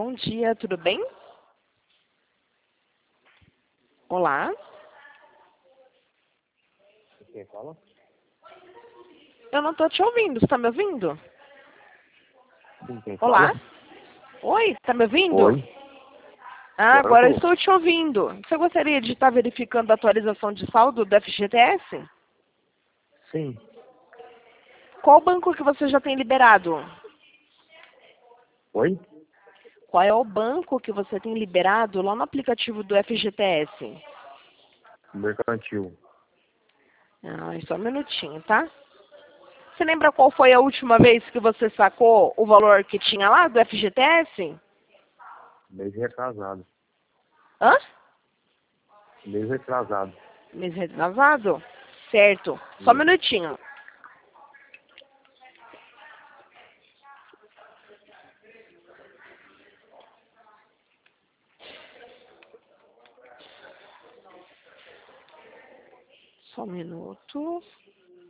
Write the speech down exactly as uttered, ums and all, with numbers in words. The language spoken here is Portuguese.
Bom dia, tudo bem? Olá? Quem fala? Eu não tô te ouvindo, você tá me ouvindo? Sim, quem Olá? fala? Oi, tá me ouvindo? Oi. Ah, Agora agora eu eu tô. estou te ouvindo. Você gostaria de estar verificando a atualização de saldo do F G T S? Sim. Qual banco que você já tem liberado? Oi? Qual é o banco que você tem liberado lá no aplicativo do F G T S? Mercantil. Ah, só um minutinho, tá? Você lembra qual foi a última vez que você sacou o valor que tinha lá do F G T S? Mês retrasado. Hã? Mês retrasado. Mês retrasado? Certo. Só um Isso. minutinho. Só um minuto.